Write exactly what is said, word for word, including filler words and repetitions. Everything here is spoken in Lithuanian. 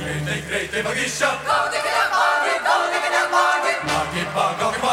Greitai, greitai, vagiščia. Gaudykite valgį, gaudykite valgį. Valgį, valgį, valgį.